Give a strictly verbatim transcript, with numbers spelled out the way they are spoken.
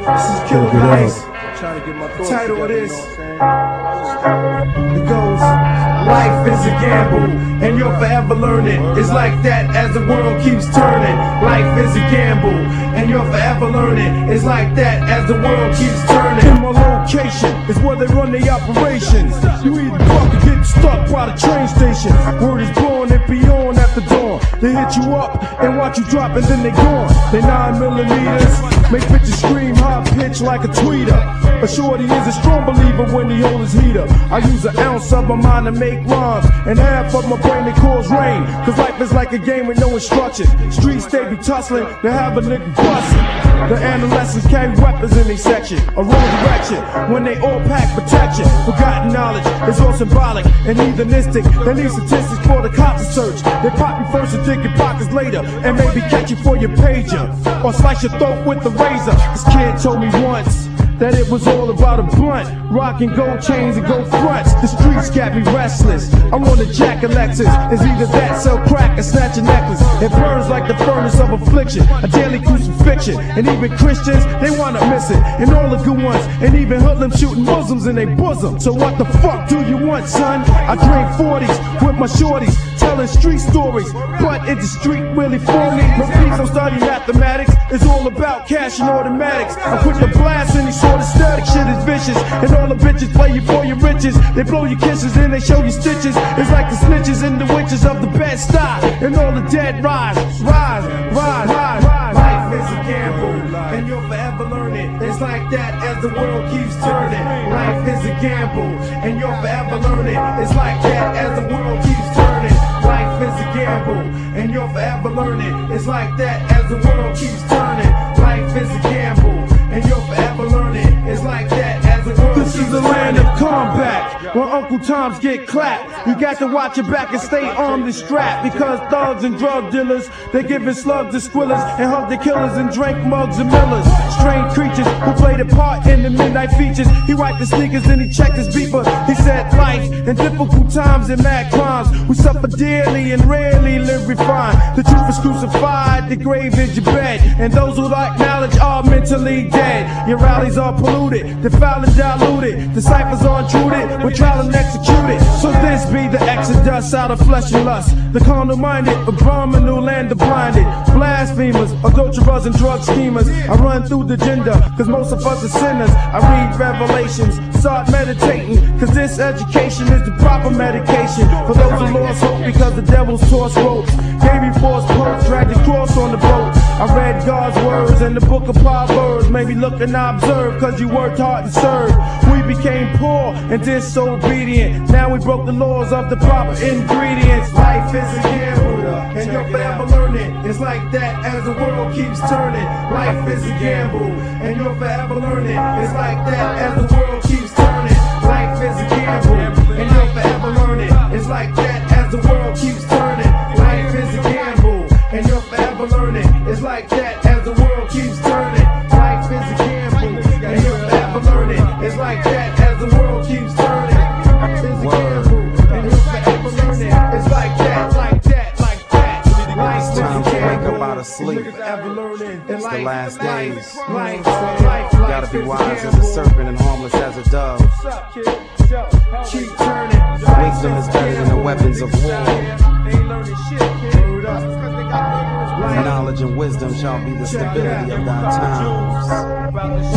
This is Killer Nice. Trying to get my thoughts title of this. It goes, life is a gamble, and you're forever learning. It's like that as the world keeps turning. Life is a gamble, and you're forever learning. It's like that as the world keeps turning. In my location is where they run their operations. You either fuck or get stuck by the train station. Word is blowing it beyond after dawn. They hit you up and watch you drop and then they gone. They nine millimeters, make bitches scream high pitch like a tweeter. A shorty is a strong believer when he hold his heater. I use an ounce of my mind to make rhymes, and half of my brain to cause rain. Cause life is like a game with no instruction. Streets they be tussling, they have a nigga bustin'. The adolescents carry weapons in their section, a wrong direction, when they all pack protection. Forgotten knowledge is all symbolic and heathenistic. They need statistics for the cops to search. They pop you first and dig your pockets later, and maybe catch you for your pager, or slice your throat with the razor. This kid told me once that it was all about a blunt, rocking gold chains and gold fronts. The streets got me restless. I want to jack a Lexus. It's either that, sell crack, or snatch a necklace. It burns like the furnace of affliction, a daily crucifixion. And even Christians, they wanna miss it. And all the good ones, and even hoodlums shooting Muslims in their bosom. So what the fuck do you want, son? I drink forties with my shorties, telling street stories. But is the street really for me? No please don't study mathematics. It's all about cash and automatics. I put the blast in these sort of static shit is vicious. And all the bitches play you for your riches. They blow your kisses and they show you stitches. It's like the snitches and the witches of the bed stop. And all the dead rise, rise, rise, rise, rise. Life is a gamble, and you're forever learning. It's like that as the world keeps turning. Life is a gamble, and you're forever learning. It's like that as the world keeps turning. Life is a gamble, and you're forever learning. It's like that as the world keeps turning. Life is a gamble, and you're forever learning. It's like that as the world keeps turning. This is the land of combat, where Uncle Toms get clapped. You got to watch your back and stay armed and strapped, because thugs and drug dealers, they giving slugs to squillers and hug the killers and drink mugs and millers. Strange creatures who played a part in the midnight features. He wiped the sneakers and he checked his beeper. He said life and difficult times and mad crimes. We suffer dearly and rarely live refined. The truth is crucified, the grave is your bed, and those who lack knowledge are mentally dead. Your rallies are polluted, defiled and diluted. The ciphers are intruded, we're trial and executed. So this be the exodus out of flesh and lust. The carnal minded, abominable land of blinded. Blasphemers, adulterers and drug schemers. I run through the gender, cause most of us are sinners. I read Revelations, start meditating, cause this education is the proper medication for those who lost hope because the devil's tossed ropes. Gave me false quotes, dragged the cross on the boat. I read God's words in the book of Proverbs. Made me look and I observe, cause you worked hard to serve. We became poor and disobedient. Now we broke the laws of the proper ingredients. Life is a gamble, and you're forever learning. It's like that as the world keeps turning. Life is a gamble, and you're forever learning. It's like that as the world keeps turning. Life is a gamble, and you're forever learning. It's like that as the world keeps turning. Life is a gamble, and you're forever learning. It's like that as the world keeps turning. Life is a gamble, and you're forever learning. It's like that as the world keeps turning. Life is a gamble, and you're forever learning. It's like that, like that, like that. Life is a gamble. Wake up out of sleep. It's the last days. You gotta be wise as a serpent and harmless as a dove. Wisdom is better than the weapons of war. Knowledge and wisdom shall be the stability of thy times.